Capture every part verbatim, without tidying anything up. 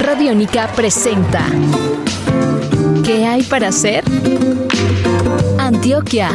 Radiónica presenta ¿Qué hay para hacer? Antioquia.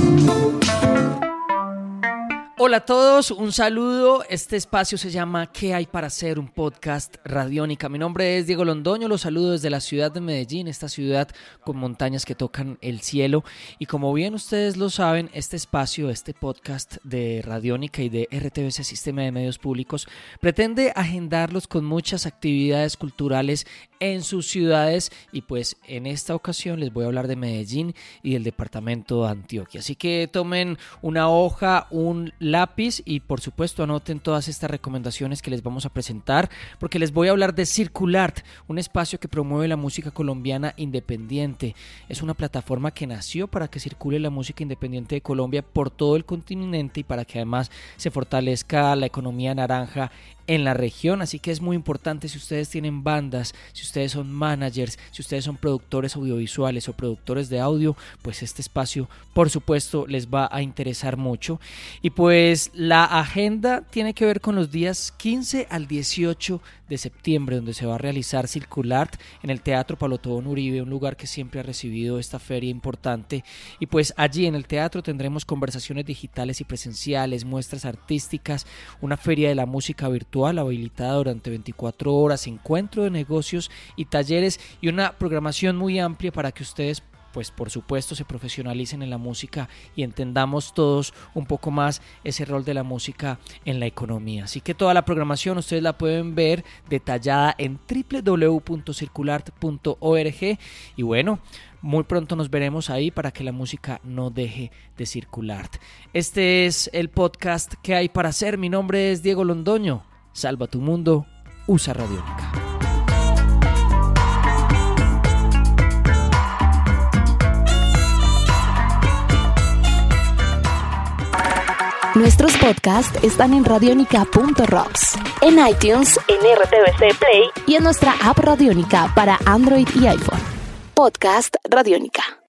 Hola a todos, un saludo. Este espacio se llama ¿Qué hay para hacer? Un podcast Radiónica. Mi nombre es Diego Londoño, los saludo desde la ciudad de Medellín, esta ciudad con montañas que tocan el cielo. Y como bien ustedes lo saben, este espacio, este podcast de Radiónica y de R T V C, Sistema de Medios Públicos, pretende agendarlos con muchas actividades culturales en sus ciudades. Y pues en esta ocasión les voy a hablar de Medellín y del departamento de Antioquia. Así que tomen una hoja, un lápiz y por supuesto anoten todas estas recomendaciones que les vamos a presentar, porque les voy a hablar de Circulart, un espacio que promueve la música colombiana independiente. Es una plataforma que nació para que circule la música independiente de Colombia por todo el continente y para que además se fortalezca la economía naranja en la región. Así que es muy importante, si ustedes tienen bandas, si ustedes son managers, si ustedes son productores audiovisuales o productores de audio, pues este espacio por supuesto les va a interesar mucho. Y pues la agenda tiene que ver con los días quince al dieciocho de septiembre, donde se va a realizar Circulart en el Teatro Pablo Tobón Uribe, un lugar que siempre ha recibido esta feria importante. Y pues allí en el teatro tendremos conversaciones digitales y presenciales, muestras artísticas, una feria de la música virtual habilitada durante veinticuatro horas, encuentro de negocios y talleres y una programación muy amplia para que ustedes pues por supuesto se profesionalicen en la música y entendamos todos un poco más ese rol de la música en la economía. Así que toda la programación ustedes la pueden ver detallada en doble u doble u doble u punto circulart punto org y bueno, muy pronto nos veremos ahí para que la música no deje de circular. Este es el podcast ¿Qué hay para hacer? Mi nombre es Diego Londoño. Salva tu mundo, usa Radiónica. Nuestros podcasts están en radionica punto rocks, en iTunes, en R T V C Play y en nuestra app Radiónica para Android y iPhone. Podcast Radiónica.